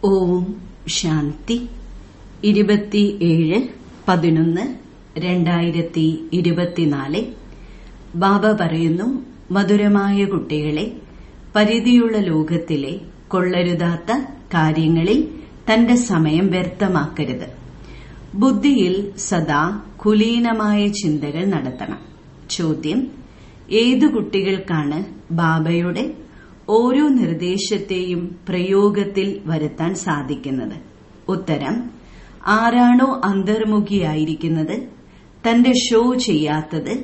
ഓം ശാന്തി 27/11/2024. ബാബ പറയുന്നു, മധുരമായ കുട്ടികളെ, പരിധിയുള്ള ലോകത്തിലെ കൊള്ളരുതാത്ത കാര്യങ്ങളിൽ തന്റെ സമയം വ്യർത്ഥമാക്കരുത്. ബുദ്ധിയിൽ സദാ കുലീനമായ ചിന്തകൾ നടത്തണം. ചോദ്യം: ഏതു കുട്ടികൾക്കാണ് ബാബയുടെ ഓരോ നിർദ്ദേശത്തെയും പ്രയോഗത്തിൽ വരുത്താൻ സാധിക്കുന്നത്? ഉത്തരം: ആരാണോ അന്തർമുഖിയായിരിക്കുന്നത്, തന്റെ ഷോ ചെയ്യാത്തത്,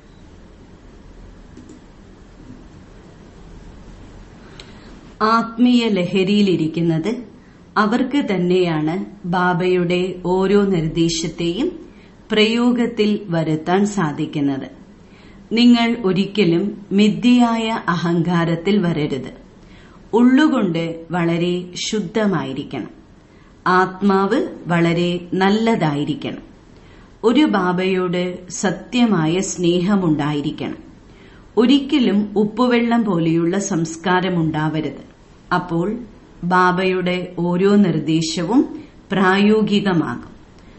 ആത്മീയ ലഹരിയിലിരിക്കുന്നത്, അവർക്ക് തന്നെയാണ് ബാബയുടെ ഓരോ നിർദ്ദേശത്തെയും പ്രയോഗത്തിൽ വരുത്താൻ സാധിക്കുന്നത്. നിങ്ങൾ ഒരിക്കലും മിഥ്യയായ അഹങ്കാരത്തിൽ വരരുത്. ഉള്ളുകൊണ്ട് വളരെ ശുദ്ധമായിരിക്കണം. ആത്മാവ് വളരെ നല്ലതായിരിക്കണം. ഒരു ബാബയോട് സത്യമായ സ്നേഹമുണ്ടായിരിക്കണം. ഒരിക്കലും ഉപ്പുവെള്ളം പോലെയുള്ള സംസ്കാരമുണ്ടാവരുത്. അപ്പോൾ ബാബയുടെ ഓരോ നിർദ്ദേശവും പ്രായോഗികമാകും.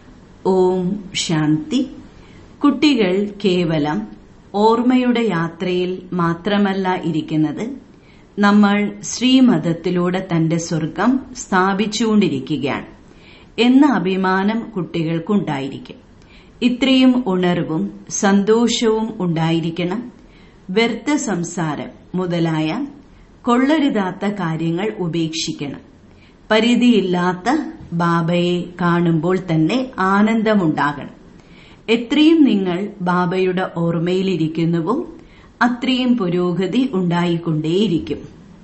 ഓം ശാന്തി. കുട്ടികൾ കേവലം ഓർമ്മയുടെ യാത്രയിൽ മാത്രമല്ല ഇരിക്കുന്നത്, നമ്മൾ ശ്രീമതത്തിലൂടെ തന്റെ സ്വർഗം സ്ഥാപിച്ചുകൊണ്ടിരിക്കുകയാണ് എന്ന അഭിമാനം കുട്ടികൾക്കുണ്ടായിരിക്കും. ഇത്രയും ഉണർവും സന്തോഷവും ഉണ്ടായിരിക്കണം. വ്യർത്ഥ സംസാരം മുതലായ കൊള്ളരുതാത്ത കാര്യങ്ങൾ ഉപേക്ഷിക്കണം. പരിധിയില്ലാത്ത ബാബയെ കാണുമ്പോൾ തന്നെ ആനന്ദമുണ്ടാകണം. എത്രയും നിങ്ങൾ ബാബയുടെ ഓർമ്മയിലിരിക്കുന്നുവോ അത്രയും പുരോഗതി ഉണ്ടായിക്കൊണ്ടേയിരിക്കും.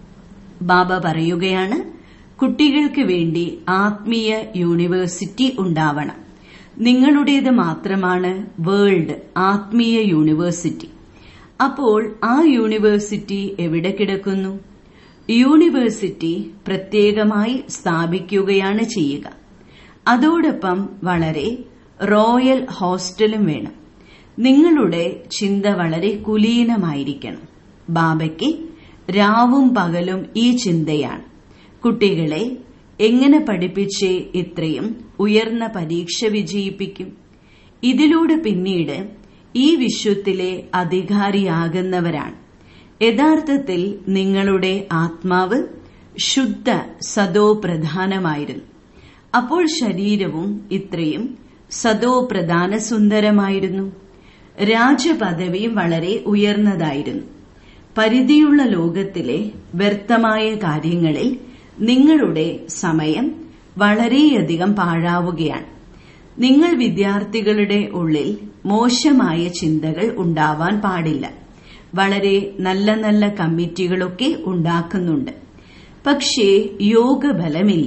ബാബ പറയുകയാണ്, കുട്ടികൾക്ക് വേണ്ടി ആത്മീയ യൂണിവേഴ്സിറ്റി ഉണ്ടാവണം. നിങ്ങളുടേത് മാത്രമാണ് വേൾഡ് ആത്മീയ യൂണിവേഴ്സിറ്റി. അപ്പോൾ ആ യൂണിവേഴ്സിറ്റി എവിടെ കിടക്കുന്നു? യൂണിവേഴ്സിറ്റി പ്രത്യേകമായി സ്ഥാപിക്കുകയാണ് ചെയ്യുക. അതോടൊപ്പം വളരെ റോയൽ ഹോസ്റ്റലും വേണം. നിങ്ങളുടെ ചിന്ത വളരെ കുലീനമായിരിക്കണം. ബാബയ്ക്ക് രാവും പകലും ഈ ചിന്തയാണ്. കുട്ടികളെ എങ്ങനെ പഠിപ്പിച്ച് ഇത്രയും ഉയർന്ന പരീക്ഷ വിജയിപ്പിക്കും? ഇതിലൂടെ പിന്നീട് ഈ വിശ്വത്തിലെ അധികാരിയാകുന്നവരാണ്. യഥാർത്ഥത്തിൽ നിങ്ങളുടെ ആത്മാവ് ശുദ്ധ സദോ പ്രധാനമായിരുന്നു. അപ്പോൾ ശരീരവും ഇത്രയും സദോ പ്രധാന സുന്ദരമായിരുന്നു. രാജപദവിയും വളരെ ഉയർന്നതായിരുന്നു. പരിധിയുള്ള ലോകത്തിലെ വ്യർത്ഥമായ കാര്യങ്ങളിൽ നിങ്ങളുടെ സമയം വളരെയധികം പാഴാവുകയാണ്. നിങ്ങൾ വിദ്യാർത്ഥികളുടെ ഉള്ളിൽ മോശമായ ചിന്തകൾ ഉണ്ടാവാൻ പാടില്ല. വളരെ നല്ല നല്ല കമ്മിറ്റികളൊക്കെ ഉണ്ടാക്കുന്നുണ്ട്. പക്ഷേ യോഗബലമില്ല.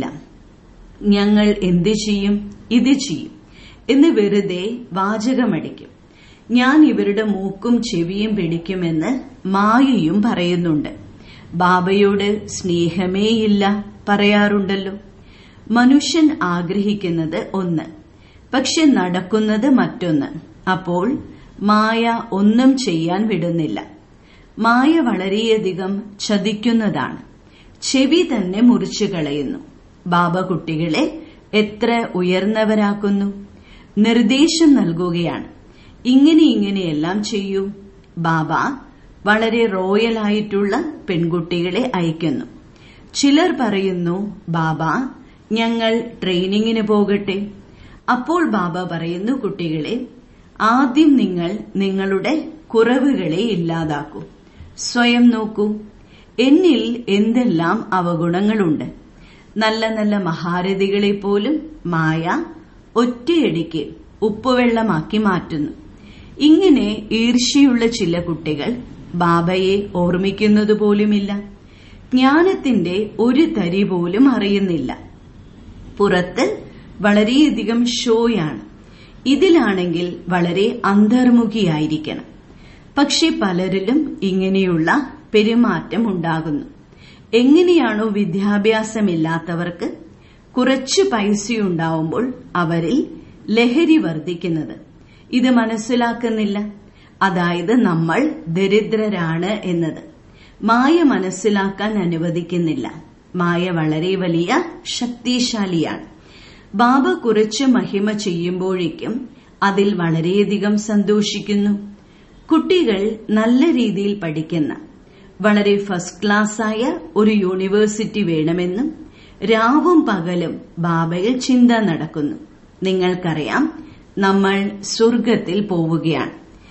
ഞങ്ങൾ എന്ത് ചെയ്യും, ഇത് ചെയ്യും എന്ന് വെറുതെ വാചകമടിക്കും. ഞാൻ ഇവരുടെ മൂക്കും ചെവിയും പിടിക്കുമെന്ന് മായയും പറയുന്നുണ്ട്. ബാബയോട് സ്നേഹമേയില്ല പറയാറുണ്ടല്ലോ. മനുഷ്യൻ ആഗ്രഹിക്കുന്നത് ഒന്ന്, പക്ഷെ നടക്കുന്നത് മറ്റൊന്ന്. അപ്പോൾ മായ ഒന്നും ചെയ്യാൻ വിടുന്നില്ല. മായ വളരെയധികം ചതിക്കുന്നതാണ്. ചെവി തന്നെ മുറിച്ചു കളയുന്നു. ബാബ കുട്ടികളെ എത്ര ഉയർന്നവരാക്കുന്നു. നിർദ്ദേശം നൽകുകയാണ്, ഇങ്ങനെയെല്ലാം ചെയ്യൂ. ബാബ വളരെ റോയലായിട്ടുള്ള പെൺകുട്ടികളെ അയക്കുന്നു. ചിലർ പറയുന്നു, ബാബ ഞങ്ങൾ ട്രെയിനിങ്ങിന് പോകട്ടെ. അപ്പോൾ ബാബ പറയുന്നു, കുട്ടികളെ ആദ്യം നിങ്ങൾ നിങ്ങളുടെ കുറവുകളെ ഇല്ലാതാക്കൂ. സ്വയം നോക്കൂ, എന്നിൽ എന്തെല്ലാം അവഗുണങ്ങളുണ്ട്. നല്ല നല്ല മഹാരഥികളെ പോലും മായ ഒറ്റയടിക്ക് ഉപ്പുവെള്ളമാക്കി മാറ്റുന്നു. ഇങ്ങനെ ഈർഷ്യയുള്ള ചില കുട്ടികൾ ബാബയെ ഓർമ്മിക്കുന്നത് പോലുമില്ല. ജ്ഞാനത്തിന്റെ ഒരു തരി പോലും അറിയുന്നില്ല. പുറത്ത് വളരെയധികം ഷോയാണ്. ഇതിലാണെങ്കിൽ വളരെ അന്തർമുഖിയായിരിക്കണം. പക്ഷെ പലരിലും ഇങ്ങനെയുള്ള പെരുമാറ്റം ഉണ്ടാകുന്നു. എങ്ങനെയാണോ വിദ്യാഭ്യാസമില്ലാത്തവർക്ക് കുറച്ച് പൈസയുണ്ടാവുമ്പോൾ അവരിൽ ലഹരി വർദ്ധിക്കുന്നത്, ഇത് മനസ്സിലാക്കുന്നില്ല. അതായത് നമ്മൾ ദരിദ്രരാണ് എന്നത്. മായ മനസ്സിലാക്കാൻ അനുവദിക്കുന്നില്ല. മായ വളരെ വലിയ ശക്തിശാലിയാണ്. ബാബ കുറച്ച് മഹിമ ചെയ്യുമ്പോഴേക്കും അതിൽ വളരെയധികം സന്തോഷിക്കുന്നു. കുട്ടികൾ നല്ല രീതിയിൽ പഠിക്കുന്ന വളരെ ഫസ്റ്റ് ക്ലാസ്സായ ഒരു യൂണിവേഴ്സിറ്റി വേണമെന്നും രാവും പകലും ബാബയിൽ ചിന്ത നടക്കുന്നു. നിങ്ങൾക്കറിയാം, നമ്മൾ സ്വർഗത്തിൽ പോവുകയാണ്.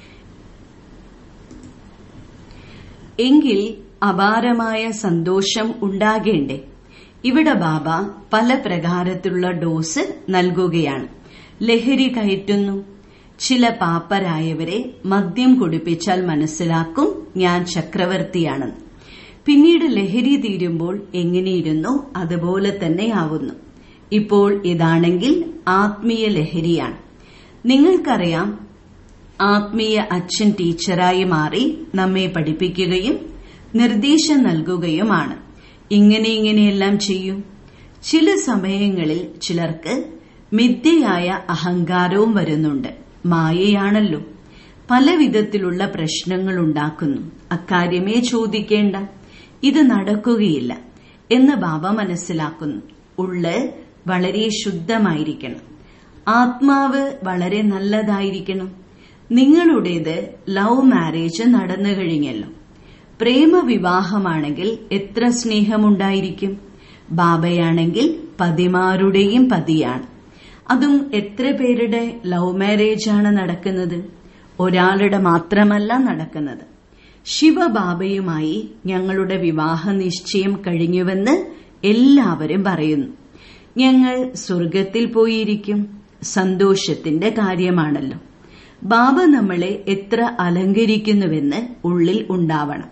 എങ്കിൽ അപാരമായ സന്തോഷം ഉണ്ടാകേണ്ടേ? ഇവിടെ ബാബ പല പ്രകാരത്തിലുള്ള ഡോസ് നൽകുകയാണ്. ലഹരി കയറ്റുന്നു. ചില പാപ്പരായവരെ മദ്യം കുടിപ്പിച്ചാൽ മനസ്സിലാക്കും ഞാൻ ചക്രവർത്തിയാണെന്ന്. പിന്നീട് ലഹരി തീരുമ്പോൾ എങ്ങനെയിരുന്നു അതുപോലെ തന്നെയാവുന്നു. ഇപ്പോൾ ഇതാണെങ്കിൽ ആത്മീയ ലഹരിയാണ്. നിങ്ങൾക്കറിയാം, ആത്മീയ അച്ഛൻ ടീച്ചറായി മാറി നമ്മെ പഠിപ്പിക്കുകയും നിർദ്ദേശം നൽകുകയുമാണ്. ഇങ്ങനെയെല്ലാം ചെയ്യൂ. ചില സമയങ്ങളിൽ ചിലർക്ക് മിഥ്യയായ അഹങ്കാരവും വരുന്നുണ്ട്. മായയാണല്ലോ, പല വിധത്തിലുള്ള പ്രശ്നങ്ങൾ ഉണ്ടാക്കുന്നു. അക്കാര്യമേ ചോദിക്കേണ്ട, ഇത് നടക്കുകയില്ല എന്ന് ബാബ മനസ്സിലാക്കുന്നു. ഉള്ള് വളരെ ശുദ്ധമായിരിക്കണം. ആത്മാവ് വളരെ നല്ലതായിരിക്കണം. നിങ്ങളുടേത് ലവ് മാരേജ് നടന്നു കഴിഞ്ഞല്ലോ. പ്രേമവിവാഹമാണെങ്കിൽ എത്ര സ്നേഹമുണ്ടായിരിക്കും. ബാബയാണെങ്കിൽ പതിമാരുടെയും പതിയാണ്. അതും എത്ര പേരുടെ ലവ് മാരേജാണ് നടക്കുന്നത്? ഒരാളുടെ മാത്രമല്ല നടക്കുന്നത്. ശിവബാബയുമായി ഞങ്ങളുടെ വിവാഹ നിശ്ചയം കഴിഞ്ഞുവെന്ന് എല്ലാവരും പറയുന്നു. ഞങ്ങൾ സ്വർഗത്തിൽ പോയിരിക്കും. സന്തോഷത്തിന്റെ കാര്യമാണല്ലോ. ബാബ നമ്മളെ എത്ര അലങ്കരിക്കുന്നുവെന്ന് ഉള്ളിൽ ഉണ്ടാവണം.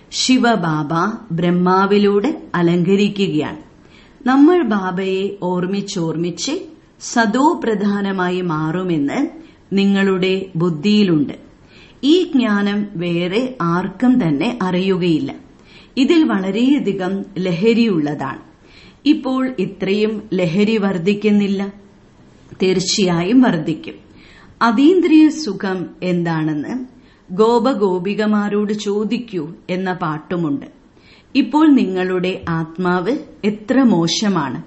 ശിവബാബ ബ്രഹ്മാവിലൂടെ അലങ്കരിക്കുകയാണ്. നമ്മൾ ബാബയെ ഓർമ്മിച്ചോർമ്മിച്ച് സദോപ്രധാനമായി മാറുമെന്ന് നിങ്ങളുടെ ബുദ്ധിയിലുണ്ട്. ഈ ജ്ഞാനം വേറെ ആർക്കും തന്നെ അറിയുകയില്ല. ഇതിൽ വളരെയധികം ലഹരിയുള്ളതാണ്. ഇപ്പോൾ ഇത്രയും ലഹരി വർദ്ധിക്കുന്നില്ല. തീർച്ചയായും വർദ്ധിക്കും. അതീന്ദ്രിയ സുഖം എന്താണെന്ന് ഗോപഗോപികമാരോട് ചോദിക്കൂ എന്ന പാട്ടുമുണ്ട്. ഇപ്പോൾ നിങ്ങളുടെ ആത്മാവ് എത്ര മോശമാണ്.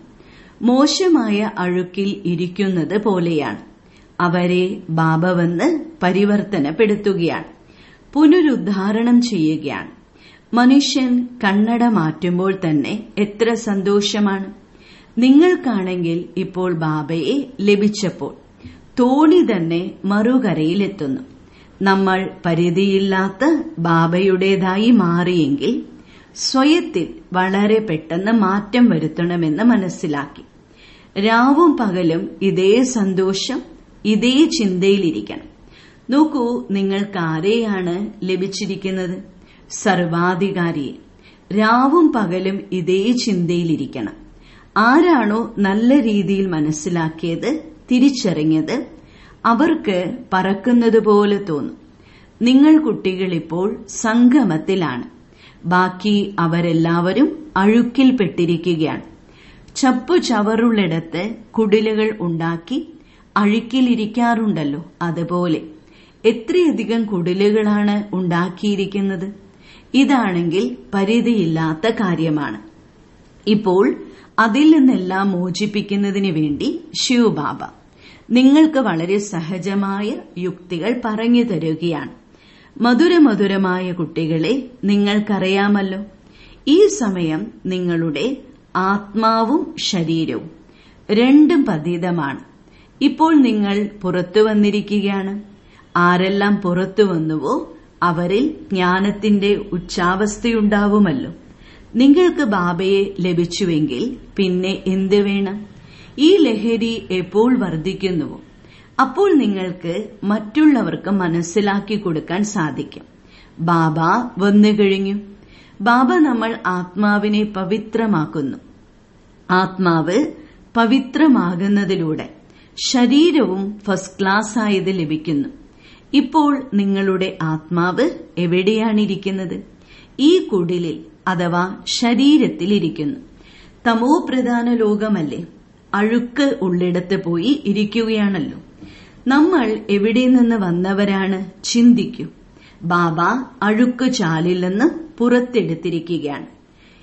മോശമായ അഴുക്കിൽ ഇരിക്കുന്നത് പോലെയാണ്. അവരെ ബാബ വന്ന് പരിവർത്തനപ്പെടുത്തുകയാണ്, പുനരുദ്ധാരണം ചെയ്യുകയാണ്. മനുഷ്യൻ കണ്ണട മാറ്റുമ്പോൾ തന്നെ എത്ര സന്തോഷമാണ്. നിങ്ങൾക്കാണെങ്കിൽ ഇപ്പോൾ ബാബയെ ലഭിച്ചപ്പോൾ തോണി തന്നെ മറുകരയിലെത്തുന്നു. നമ്മൾ പരിധിയില്ലാത്ത ബാബയുടേതായി മാറിയെങ്കിൽ സ്വയത്തിൽ വളരെ പെട്ടെന്ന് മാറ്റം വരുത്തണമെന്ന് മനസ്സിലാക്കി. രാവും പകലും ഇതേ സന്തോഷം, ഇതേ ചിന്തയിലിരിക്കണം. നോക്കൂ, നിങ്ങൾക്ക് ആരെയാണ് ലഭിച്ചിരിക്കുന്നത്? സർവാധികാരിയെ. രാവും പകലും ഇതേ ചിന്തയിലിരിക്കണം. ആരാണോ നല്ല രീതിയിൽ മനസ്സിലാക്കിയത്, തിരിച്ചറിഞ്ഞത്, അവർക്ക് പറക്കുന്നതുപോലെ തോന്നും. നിങ്ങൾ കുട്ടികളിപ്പോൾ സംഗമത്തിലാണ്. ബാക്കി അവരെല്ലാവരും അഴുക്കിൽപ്പെട്ടിരിക്കുകയാണ്. ചപ്പു ചവറുള്ളിടത്ത് കുടിലുകൾ ഉണ്ടാക്കി അഴുക്കിലിരിക്കാറുണ്ടല്ലോ, അതുപോലെ എത്രയധികം കുടിലുകളാണ് ഉണ്ടാക്കിയിരിക്കുന്നത്. ഇതാണെങ്കിൽ പരിധിയില്ലാത്ത കാര്യമാണ്. ഇപ്പോൾ അതിൽ നിന്നെല്ലാം മോചിപ്പിക്കുന്നതിന് വേണ്ടി ശിവബാബ നിങ്ങൾക്ക് വളരെ സഹജമായ യുക്തികൾ പറഞ്ഞു തരുകയാണ്. മധുരമധുരമായ കുട്ടികളെ, നിങ്ങൾക്കറിയാമല്ലോ, ഈ സമയം നിങ്ങളുടെ ആത്മാവും ശരീരവും രണ്ടും പതിതമാണ്. ഇപ്പോൾ നിങ്ങൾ പുറത്തു വന്നിരിക്കുകയാണ്. ആരെല്ലാം പുറത്തു വന്നുവോ അവരിൽ ജ്ഞാനത്തിന്റെ ഉച്ചാവസ്ഥയുണ്ടാവുമല്ലോ. നിങ്ങൾക്ക് ബാബയെ ലഭിച്ചുവെങ്കിൽ പിന്നെ എന്ത് വേണം? ഈ ലഹരി എപ്പോൾ വർദ്ധിക്കുന്നുവോ അപ്പോൾ നിങ്ങൾക്ക് മറ്റുള്ളവർക്ക് മനസ്സിലാക്കി കൊടുക്കാൻ സാധിക്കും. ബാബ വന്നുകഴിഞ്ഞു. ബാബ നമ്മൾ ആത്മാവിനെ പവിത്രമാക്കുന്നു. ആത്മാവ് പവിത്രമാകുന്നതിലൂടെ ശരീരവും ഫസ്റ്റ് ക്ലാസ് ആയത് ലഭിക്കുന്നു. ഇപ്പോൾ നിങ്ങളുടെ ആത്മാവ് എവിടെയാണിരിക്കുന്നത്? ഈ കുടിലിൽ അഥവാ ശരീരത്തിലിരിക്കുന്നു. തമോ പ്രധാന ലോകമല്ലേ? അഴുക്ക് ഉള്ളിടത്ത് പോയി ഇരിക്കുകയാണല്ലോ. നമ്മൾ എവിടെ നിന്ന് വന്നവരാണ്? ചിന്തിക്കൂ. ബാബ അഴുക്ക് ചാലിൽ നിന്ന് പുറത്തെടുത്തിരിക്കുകയാണ്.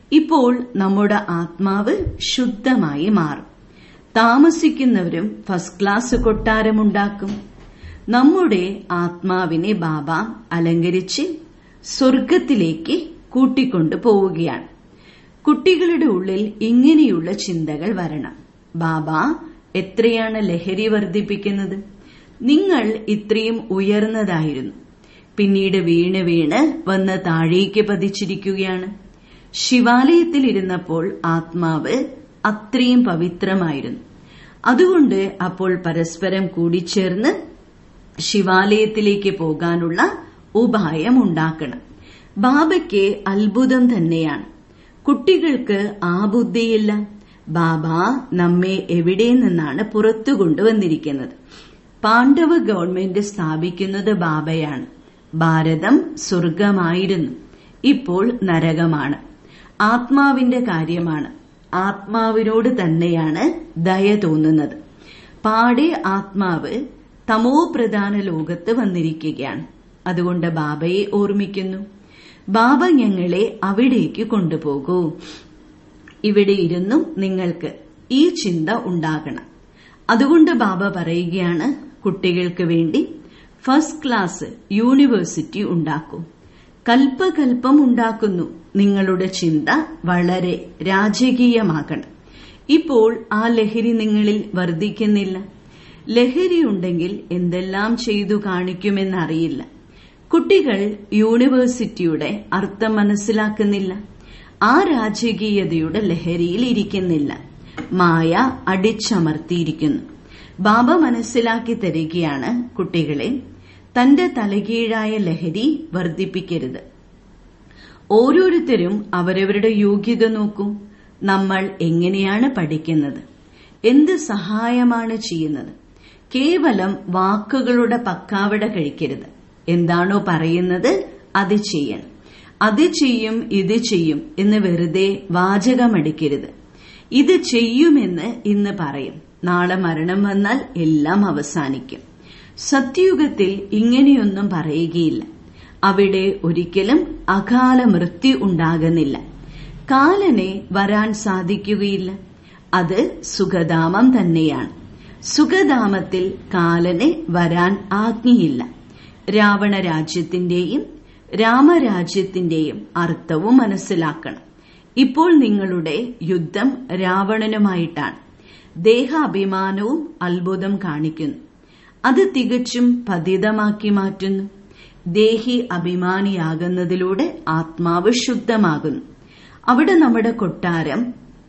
ഇപ്പോൾ നമ്മുടെ ആത്മാവ് ശുദ്ധമായി മാറും. താമസിക്കുന്നവരും ഫസ്റ്റ് ക്ലാസ് കൊട്ടാരമുണ്ടാക്കും. നമ്മുടെ ആത്മാവിനെ ബാബ അലങ്കരിച്ച് സ്വർഗത്തിലേക്ക് കൂട്ടിക്കൊണ്ടു പോവുകയാണ്. കുട്ടികളുടെ ഉള്ളിൽ ഇങ്ങനെയുള്ള ചിന്തകൾ വരണം. ബാബ എത്രയാണ് ലഹരി വർദ്ധിപ്പിക്കുന്നത്. നിങ്ങൾ ഇത്രയും ഉയർന്നതായിരുന്നു, പിന്നീട് വീണ് വീണ് വന്ന് താഴേക്ക് പതിച്ചിരിക്കുകയാണ്. ശിവാലയത്തിലിരുന്നപ്പോൾ ആത്മാവ് അത്രയും പവിത്രമായിരുന്നു. അതുകൊണ്ട് അപ്പോൾ പരസ്പരം കൂടിച്ചേർന്ന് ശിവാലയത്തിലേക്ക് പോകാനുള്ള ഉപായം ഉണ്ടാക്കണം. ബാബയ്ക്ക് അത്ഭുതം തന്നെയാണ്. കുട്ടികൾക്ക് ആ ബുദ്ധിയില്ല. ബാബ നമ്മെ എവിടെ നിന്നാണ് പുറത്തു കൊണ്ടുവന്നിരിക്കുന്നത്. പാണ്ഡവ ഗവൺമെന്റ് സ്ഥാപിക്കുന്നത് ബാബയാണ്. ഭാരതം സ്വർഗമായിരുന്നു, ഇപ്പോൾ നരകമാണ്. ആത്മാവിന്റെ കാര്യമാണ്. ആത്മാവിനോട് തന്നെയാണ് ദയ തോന്നുന്നത്. പാടെ ആത്മാവ് തമോ പ്രധാന ലോകത്ത് വന്നിരിക്കുകയാണ്. അതുകൊണ്ട് ബാബയെ ഓർമ്മിക്കുന്നു. ബാബ ഞങ്ങളെ അവിടേക്ക് കൊണ്ടുപോകൂ. ഇവിടെ ഇരുന്നും നിങ്ങൾക്ക് ഈ ചിന്ത ഉണ്ടാകണം. അതുകൊണ്ട് ബാബ പറയുകയാണ്, കുട്ടികൾക്ക് വേണ്ടി ഫസ്റ്റ് ക്ലാസ് യൂണിവേഴ്സിറ്റി ഉണ്ടാക്കൂ. കൽപ്പകൽപ്പം ഉണ്ടാക്കുന്നു. നിങ്ങളുടെ ചിന്ത വളരെ രാജകീയമാകണം. ഇപ്പോൾ ആ ലഹരി നിങ്ങളിൽ വർദ്ധിക്കുന്നില്ല. ലഹരിയുണ്ടെങ്കിൽ എന്തെല്ലാം ചെയ്തു കാണിക്കുമെന്നറിയില്ല. കുട്ടികൾ യൂണിവേഴ്സിറ്റിയുടെ അർത്ഥം മനസ്സിലാക്കുന്നില്ല. ആ രാജകീയതയുടെ ലഹരിയിൽ ഇരിക്കുന്നില്ല. മായ അടിച്ചമർത്തിയിരിക്കുന്നു. ബാബ മനസ്സിലാക്കി തരികയാണ്, കുട്ടികളെ തന്റെ തലകീഴായ ലഹരി വർദ്ധിപ്പിക്കരുത്. ഓരോരുത്തരും അവരവരുടെ യോഗ്യത നോക്കൂ. നമ്മൾ എങ്ങനെയാണ് പഠിക്കുന്നത്, എന്ത് സഹായമാണ് ചെയ്യുന്നത്. കേവലം വാക്കുകളുടെ പക്കാവട കഴിക്കരുത്. എന്താണോ പറയുന്നത് അത് ചെയ്യണം. അത് ചെയ്യും ഇത് ചെയ്യും എന്ന് വെറുതെ വാചകമടിക്കരുത്. ഇത് ചെയ്യുമെന്ന് ഇന്ന് പറയും, നാളെ മരണം വന്നാൽ എല്ലാം അവസാനിക്കും. സത്യയുഗത്തിൽ ഇങ്ങനെയൊന്നും പറയുകയില്ല. അവിടെ ഒരിക്കലും അകാല മൃത്യു ഉണ്ടാകുന്നില്ല. കാലനെ വരാൻ സാധിക്കുകയില്ല. അത് സുഖധാമം തന്നെയാണ്. സുഖധാമത്തിൽ കാലനെ വരാൻ ആജ്ഞയില്ല. രാവണ രാജ്യത്തിന്റെയും രാമരാജ്യത്തിന്റെയും അർത്ഥവും മനസ്സിലാക്കണം. ഇപ്പോൾ നിങ്ങളുടെ യുദ്ധം രാവണനുമായിട്ടാണ്. ദേഹാഭിമാനവും അത്ഭുതം കാണിക്കുന്നു. അത് തികച്ചും പതിതമാക്കി മാറ്റുന്നു. ദേഹി അഭിമാനിയാകുന്നതിലൂടെ ആത്മാവ് ശുദ്ധമാകുന്നു. അവിടെ നമ്മുടെ കൊട്ടാരം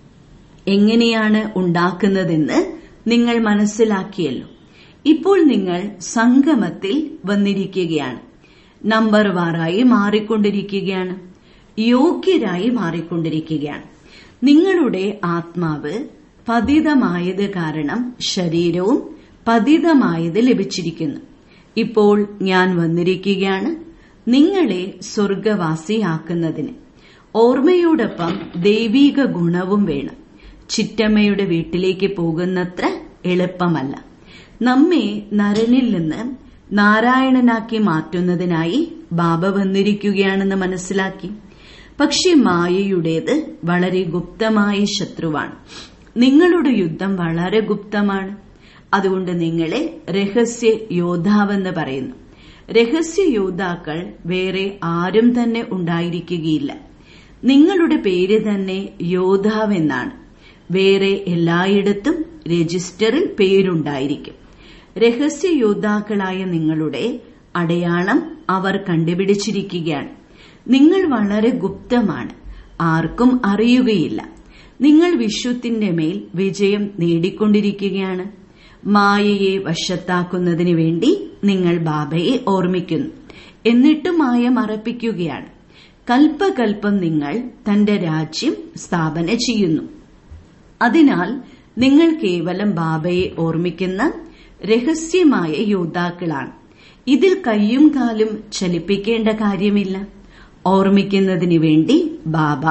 എങ്ങനെയാണ് ഉണ്ടാക്കുന്നതെന്ന് നിങ്ങൾ മനസ്സിലാക്കിയല്ലോ. ഇപ്പോൾ നിങ്ങൾ സംഗമത്തിൽ വന്നിരിക്കുകയാണ്. നമ്പർ വാറായി മാറിക്കൊണ്ടിരിക്കുകയാണ്. യോഗ്യരായി മാറിക്കൊണ്ടിരിക്കുകയാണ്. നിങ്ങളുടെ ആത്മാവ് പതിതമായത് കാരണം ശരീരവും പതിതമായത് ലഭിച്ചിരിക്കുന്നു. ഇപ്പോൾ ഞാൻ വന്നിരിക്കുകയാണ് നിങ്ങളെ സ്വർഗവാസിയാക്കുന്നതിന്. ഓർമ്മയോടൊപ്പം ദൈവീക ഗുണവും വേണം. ചിറ്റമ്മയുടെ വീട്ടിലേക്ക് പോകുന്നത്ര എളുപ്പമല്ല. നമ്മെ നരനിൽ നിന്ന് നാരായണനാക്കി മാറ്റുന്നതിനായി ബാബ വന്നിരിക്കുകയാണെന്ന് മനസ്സിലാക്കി. പക്ഷെ മായയുടേത് വളരെ ഗുപ്തമായ ശത്രുവാണ്. നിങ്ങളുടെ യുദ്ധം വളരെ ഗുപ്തമാണ്. അതുകൊണ്ട് നിങ്ങളെ രഹസ്യ യോദ്ധാവെന്ന് പറയുന്നു. രഹസ്യ യോദ്ധാക്കൾ വേറെ ആരും തന്നെ ഉണ്ടായിരിക്കുകയില്ല. നിങ്ങളുടെ പേര് തന്നെ യോദ്ധാവെന്നാണ്. വേറെ എല്ലായിടത്തും രജിസ്റ്ററിൽ പേരുണ്ടായിരിക്കും. രഹസ്യ യോദ്ധാക്കളായ നിങ്ങളുടെ അടയാളം അവർ കണ്ടുപിടിച്ചിരിക്കുകയാണ്. നിങ്ങൾ വളരെ ഗുപ്തമാണ്, ആർക്കും അറിയുകയില്ല. നിങ്ങൾ വിശ്വത്തിന്റെ മേൽ വിജയം നേടിക്കൊണ്ടിരിക്കുകയാണ്. മായയെ വശത്താക്കുന്നതിന് വേണ്ടി നിങ്ങൾ ബാബയെ ഓർമ്മിക്കുന്നു. എന്നിട്ട് മായ മറപ്പിക്കുകയാണ്. കൽപ്പകൽപ്പം നിങ്ങൾ തന്റെ രാജ്യം സ്ഥാപന ചെയ്യുന്നു. അതിനാൽ നിങ്ങൾ കേവലം ബാബയെ ഓർമ്മിക്കുന്ന രഹസ്യമായ യോദ്ധാക്കളാണ്. ഇതിൽ കയ്യും കാലും ചലിപ്പിക്കേണ്ട കാര്യമില്ല. ഓർമ്മിക്കുന്നതിന് വേണ്ടി ബാബ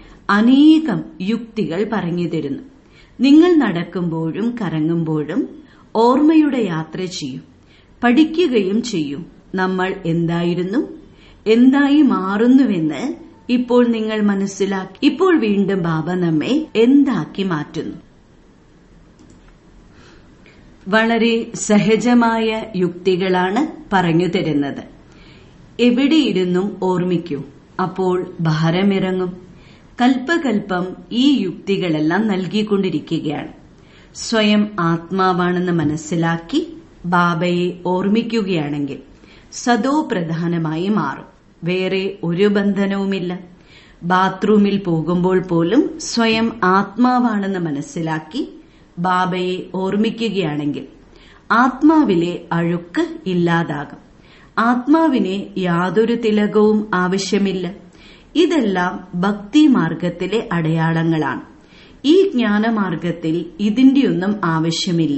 അനേകം യുക്തികൾ പറഞ്ഞു തരുന്നു. നിങ്ങൾ നടക്കുമ്പോഴും കറങ്ങുമ്പോഴും ഓർമ്മയുടെ യാത്ര ചെയ്യൂ. പഠിക്കുകയും ചെയ്യൂ. നമ്മൾ എന്തായിരുന്നു, എന്തായി മാറുന്നുവെന്ന് ഇപ്പോൾ നിങ്ങൾ മനസ്സിലാക്കി. ഇപ്പോൾ വീണ്ടും ബാബ നമ്മെ എന്താക്കി മാറ്റുന്നു? വളരെ സഹജമായ യുക്തികളാണ് പറഞ്ഞു തരുന്നത്. എവിടെയിരുന്നും ഓർമ്മിക്കൂ, അപ്പോൾ ഭാരമിറങ്ങും. കൽപ്പകൽപ്പം ഈ യുക്തികളെല്ലാം നൽകിക്കൊണ്ടിരിക്കുകയാണ്. സ്വയം ആത്മാവാണെന്ന് മനസ്സിലാക്കി ബാബയെ ഓർമ്മിക്കുകയാണെങ്കിൽ സദോ പ്രധാനമായി മാറും. വേറെ ഒരു ബന്ധനവുമില്ല. ബാത്റൂമിൽ പോകുമ്പോൾ പോലും സ്വയം ആത്മാവാണെന്ന് മനസ്സിലാക്കി ബാബയെ ഓർമ്മിക്കുകയാണെങ്കിൽ ആത്മാവിലെ അഴുക്ക് ഇല്ലാതാകും. ആത്മാവിന് യാതൊരു തിലകവും ആവശ്യമില്ല. ഇതെല്ലാം ഭക്തി മാർഗത്തിലെ അടയാളങ്ങളാണ്. ഈ ജ്ഞാനമാർഗത്തിൽ ഇതിന്റെയൊന്നും ആവശ്യമില്ല.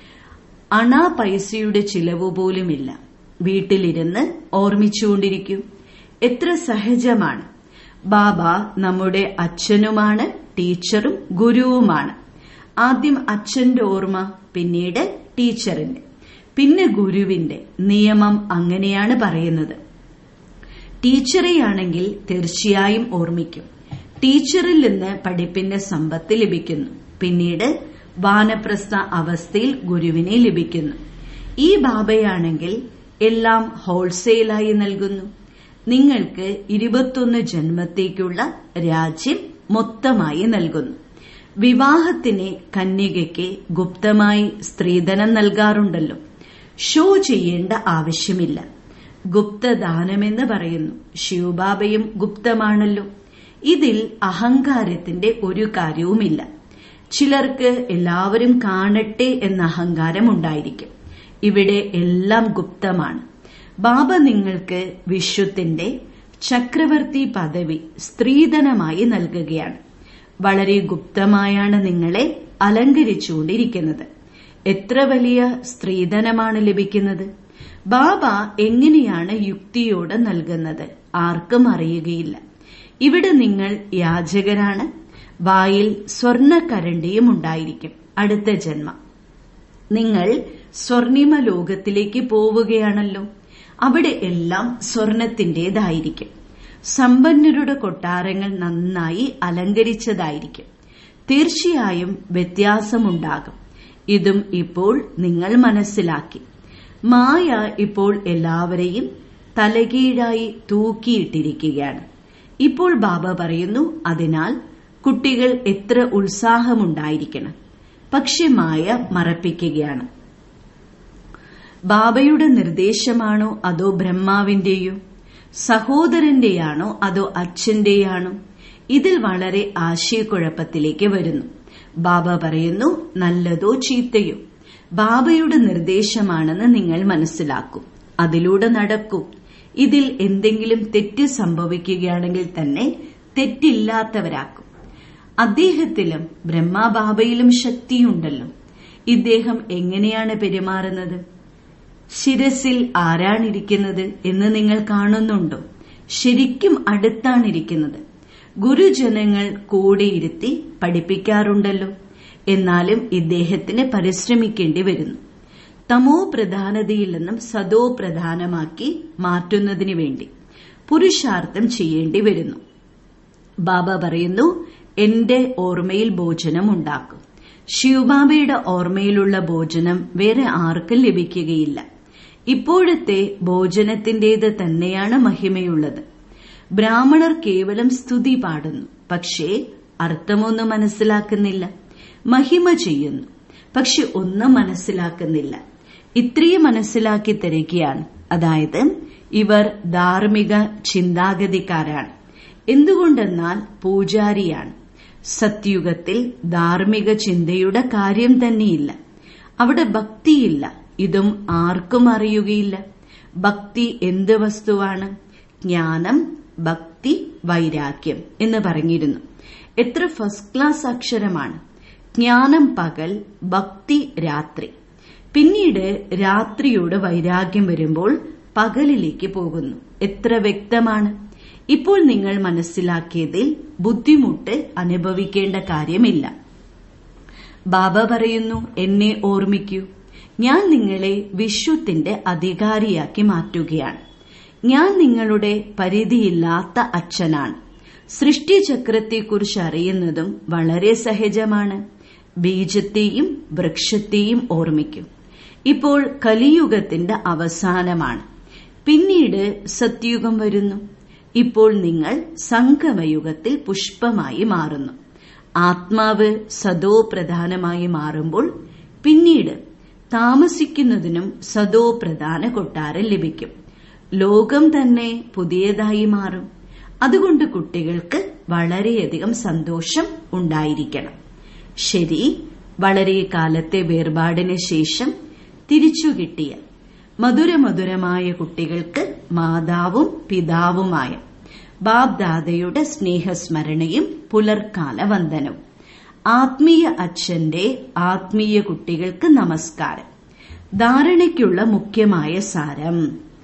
അണാ പൈസയുടെ ചിലവ് പോലുമില്ല. വീട്ടിലിരുന്ന് ഓർമ്മിച്ചുകൊണ്ടിരിക്കും. എത്ര സഹജമാണ്. ബാബ നമ്മുടെ അച്ഛനുമാണ്, ടീച്ചറും ഗുരുവുമാണ്. ആദ്യം അച്ഛന്റെ ഓർമ്മ, പിന്നീട് ടീച്ചറിന്റെ, പിന്നെ ഗുരുവിന്റെ. നിയമം അങ്ങനെയാണ് പറയുന്നത്. ടീച്ചറെയാണെങ്കിൽ തീർച്ചയായും ഓർമ്മിക്കും. ടീച്ചറിൽ നിന്ന് പഠിപ്പിന്റെ സമ്പത്ത് ലഭിക്കുന്നു. പിന്നീട് വാനപ്രസ്ഥ അവസ്ഥയിൽ ഗുരുവിനെ ലഭിക്കുന്നു. ഈ ബാബയാണെങ്കിൽ എല്ലാം ഹോൾസെയിലായി നൽകുന്നു. നിങ്ങൾക്ക് 21 ജന്മത്തേക്കുള്ള രാജ്യം മൊത്തമായി നൽകുന്നു. വിവാഹത്തിന് കന്യകയ്ക്ക് ഗുപ്തമായി സ്ത്രീധനം നൽകാറുണ്ടല്ലോ. ഷോ ചെയ്യേണ്ട ആവശ്യമില്ല. ഗുപ്തദാനമെന്ന് പറയുന്നു. ശിവബാബയും ഗുപ്തമാണല്ലോ. ഇതിൽ അഹങ്കാരത്തിന്റെ ഒരു കാര്യവുമില്ല. ചിലർക്ക് എല്ലാവരും കാണട്ടെ എന്ന അഹങ്കാരം ഉണ്ടായിരിക്കും. ഇവിടെ എല്ലാം ഗുപ്തമാണ്. ബാബ നിങ്ങൾക്ക് വിശ്വത്തിന്റെ ചക്രവർത്തി പദവി സ്ത്രീധനമായി നൽകുകയാണ്. വളരെ ഗുപ്തമായാണ് നിങ്ങളെ അലങ്കരിച്ചുകൊണ്ടിരിക്കുന്നത്. എത്ര വലിയ സ്ത്രീധനമാണ് ലഭിക്കുന്നത്. ബാബ എങ്ങനെയാണ് യുക്തിയോടെ നൽകുന്നത് ആർക്കും അറിയുകയില്ല. ഇവിടെ നിങ്ങൾ യാചകരാണ്. വായിൽ സ്വർണ്ണക്കരണ്ടിയും ഉണ്ടായിരിക്കും. അടുത്ത ജന്മം നിങ്ങൾ സ്വർണിമ ലോകത്തിലേക്ക് പോവുകയാണല്ലോ. അവിടെ എല്ലാം സ്വർണത്തിന്റേതായിരിക്കും. സമ്പന്നരുടെ കൊട്ടാരങ്ങൾ നന്നായി അലങ്കരിച്ചതായിരിക്കും. തീർച്ചയായും വ്യത്യാസമുണ്ടാകും. ഇതും ഇപ്പോൾ നിങ്ങൾ മനസ്സിലാക്കി. മായ ഇപ്പോൾ എല്ലാവരെയും തലകീഴായി തൂക്കിയിട്ടിരിക്കുകയാണ്. ഇപ്പോൾ ബാബ പറയുന്നു, അതിനാൽ കുട്ടികൾ എത്ര ഉത്സാഹമുണ്ടായിരിക്കണം. പക്ഷെ മായ മറപ്പിക്കുകയാണ്. ബാബയുടെ നിർദ്ദേശമാണോ അതോ ബ്രഹ്മാവിന്റെയോ, സഹോദരന്റെയാണോ അതോ അച്ഛന്റെയാണോ? ഇതിൽ വളരെ ആശയക്കുഴപ്പത്തിലേക്ക് വരുന്നു. ബാബ പറയുന്നു, നല്ലതോ ചീത്തയോ ബാബയുടെ നിർദ്ദേശമാണെന്ന് നിങ്ങൾ മനസ്സിലാക്കൂ. അതിലൂടെ നടക്കൂ. ഇതിൽ എന്തെങ്കിലും തെറ്റ് സംഭവിക്കുകയാണെങ്കിൽ തന്നെ തെറ്റില്ലാത്തവരാക്കും. അദ്ദേഹത്തിലും ബ്രഹ്മാബാബയിലും ശക്തിയുണ്ടല്ലോ. ഇദ്ദേഹം എങ്ങനെയാണ് പെരുമാറുന്നത്? ശിരസിൽ ആരാണിരിക്കുന്നത് എന്ന് നിങ്ങൾ കാണുന്നുണ്ടോ? ശരിക്കും അടുത്താണിരിക്കുന്നത്. ഗുരുജനങ്ങൾ കൂടെയിരുത്തി പഠിപ്പിക്കാറുണ്ടല്ലോ. എന്നാലും ഇദ്ദേഹത്തിന് പരിശ്രമിക്കേണ്ടി വരുന്നു. തമോ പ്രധാനതയിൽ നിന്നും സദോ പ്രധാനമാക്കി മാറ്റുന്നതിനു വേണ്ടി പുരുഷാർത്ഥം ചെയ്യേണ്ടി വരുന്നു. ബാബ പറയുന്നു, എന്റെ ഓർമ്മയിൽ ഭോജനം ഉണ്ടാക്കും. ശിവബാബയുടെ ഓർമ്മയിലുള്ള ഭോജനം വേറെ ആർക്കും ലഭിക്കുകയില്ല. ഇപ്പോഴത്തെ ഭോജനത്തിന്റേത് തന്നെയാണ് മഹിമയുള്ളത്. ബ്രാഹ്മണർ കേവലം സ്തുതി പാടുന്നു, പക്ഷേ അർത്ഥമൊന്നും മനസ്സിലാക്കുന്നില്ല. മഹിമ ചെയ്യുന്നു, പക്ഷെ ഒന്നും മനസ്സിലാക്കുന്നില്ല. ഇത്രയും മനസ്സിലാക്കി തരികയാണ്. അതായത് ഇവർ ധാർമ്മിക ചിന്താഗതിക്കാരാണ്. എന്തുകൊണ്ടെന്നാൽ പൂജാരിയാണ്. സത്യുഗത്തിൽ ധാർമ്മിക ചിന്തയുടെ കാര്യം തന്നെയില്ല. അവിടെ ഭക്തിയില്ല. ഇതും ആർക്കും അറിയുകയില്ല. ഭക്തി എന്ത് വസ്തുവാണ്? ജ്ഞാനം, ഭക്തി, വൈരാഗ്യം എന്ന് പറഞ്ഞിരുന്നു. എത്ര ഫസ്റ്റ് ക്ലാസ് അക്ഷരമാണ്. ജ്ഞാനം പകൽ, ഭക്തി രാത്രി. പിന്നീട് രാത്രിയോട് വൈരാഗ്യം വരുമ്പോൾ പകലിലേക്ക് പോകുന്നു. എത്ര വ്യക്തമാണ്. ഇപ്പോൾ നിങ്ങൾ മനസ്സിലാക്കിയതിൽ ബുദ്ധിമുട്ട് അനുഭവിക്കേണ്ട കാര്യമില്ല. ബാബ പറയുന്നു, എന്നെ ഓർമ്മിക്കൂ. ഞാൻ നിങ്ങളെ വിശ്വത്തിന്റെ അധികാരിയാക്കി മാറ്റുകയാണ്. ഞാൻ നിങ്ങളുടെ പരിധിയില്ലാത്ത അച്ഛനാണ്. സൃഷ്ടിചക്രത്തെക്കുറിച്ച് അറിയുന്നതും വളരെ സഹജമാണ്. ബീജത്തെയും വൃക്ഷത്തെയും ഓർമ്മിക്കും. ഇപ്പോൾ കലിയുഗത്തിന്റെ അവസാനമാണ്. പിന്നീട് സത്യുഗം വരുന്നു. ഇപ്പോൾ നിങ്ങൾ സംഗമയുഗത്തിൽ പുഷ്പമായി മാറുന്നു. ആത്മാവ് സദോ പ്രധാനമായി മാറുമ്പോൾ പിന്നീട് താമസിക്കുന്നതിനും സദോ പ്രധാന കൊട്ടാരം ലഭിക്കും. ലോകം തന്നെ പുതിയതായി മാറും. അതുകൊണ്ട് കുട്ടികൾക്ക് വളരെയധികം സന്തോഷം ഉണ്ടായിരിക്കണം. ശരി, വളരെ കാലത്തെ വേർപാടിന് ശേഷം തിരിച്ചു കിട്ടിയ മധുരമധുരമായ കുട്ടികൾക്ക് മാതാവും പിതാവുമായ ബാബ്ദാദയുടെ സ്നേഹസ്മരണയും പുലർക്കാല വന്ദനവും. ആത്മീയ അച്ഛന്റെ ആത്മീയ കുട്ടികൾക്ക് നമസ്കാരം. ധാരണയ്ക്കുള്ള മുഖ്യമായ സാരം: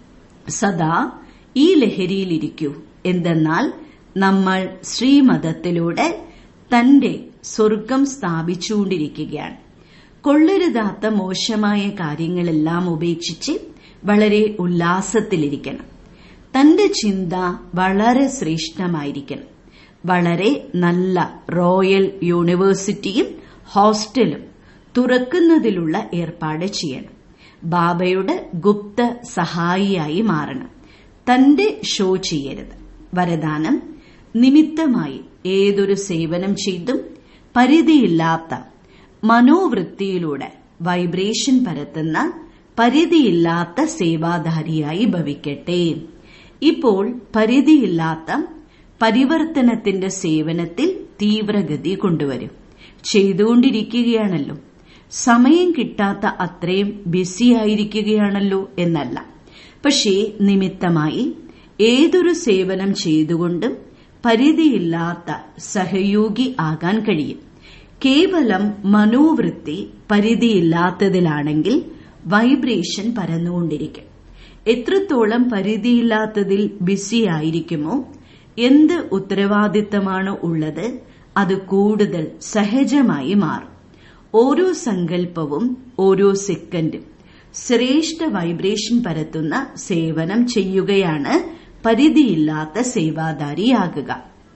സദാ ഈ ലഹരിയിലിരിക്കൂ. എന്തെന്നാൽ നമ്മൾ ശ്രീമതത്തിലൂടെ തന്റെ സ്വർഗം സ്ഥാപിച്ചുകൊണ്ടിരിക്കുകയാണ്. കൊള്ളരുതാത്ത മോശമായ കാര്യങ്ങളെല്ലാം ഉപേക്ഷിച്ച് വളരെ ഉല്ലാസത്തിലിരിക്കണം. തന്റെ ചിന്ത വളരെ ശ്രേഷ്ഠമായിരിക്കണം. വളരെ നല്ല റോയൽ യൂണിവേഴ്സിറ്റിയും ഹോസ്റ്റലും തുറക്കുന്നതിലുള്ള ഏർപ്പാട് ചെയ്യണം. ബാബയുടെ ഗുപ്ത സഹായിയായി മാറണം. തന്റെ ഷോ ചെയ്യരുത്. വരദാനം: നിമിത്തമായി ഏതൊരു സേവനം ചെയ്തും പരിധിയില്ലാത്ത മനോവൃത്തിയിലൂടെ വൈബ്രേഷൻ പരത്തുന്ന പരിധിയില്ലാത്ത സേവാധാരിയായി ഭവിക്കട്ടെ. ഇപ്പോൾ പരിധിയില്ലാത്ത പരിവർത്തനത്തിന്റെ സേവനത്തിൽ തീവ്രഗതി കൊണ്ടുവരും. ചെയ്തുകൊണ്ടിരിക്കുകയാണല്ലോ. സമയം കിട്ടാത്ത അത്രയും ബിസിയായിരിക്കുകയാണല്ലോ എന്നല്ല. പക്ഷേ നിമിത്തമായി ഏതൊരു സേവനം ചെയ്തുകൊണ്ടും പരിധിയില്ലാത്ത സഹയോഗി ആകാൻ കഴിയും. കേവലം മനോവൃത്തി പരിധിയില്ലാത്തതിലാണെങ്കിൽ വൈബ്രേഷൻ പരന്നുകൊണ്ടിരിക്കും. എത്രത്തോളം പരിധിയില്ലാത്തതിൽ ബിസിയായിരിക്കുമോ, എന്ത് ഉത്തരവാദിത്തമാണ് ഉള്ളത്, അത് കൂടുതൽ സഹജമായി മാറും. ഓരോ സങ്കല്പവും ഓരോ സെക്കൻഡും ശ്രേഷ്ഠ വൈബ്രേഷൻ പരത്തുന്ന സേവനം ചെയ്യുകയാണ് പരിധിയില്ലാത്ത സേവാധാരിയാകുക.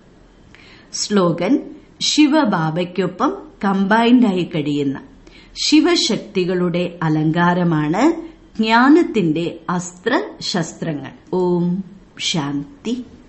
സ്ലോഗൻ: ശിവബാബയ്ക്കൊപ്പം കമ്പൈൻഡായി കഴിയുന്ന ശിവശക്തികളുടെ അലങ്കാരമാണ് ജ്ഞാനത്തിന്റെ അസ്ത്രശസ്ത്രങ്ങൾ. ഓം ശാന്തി.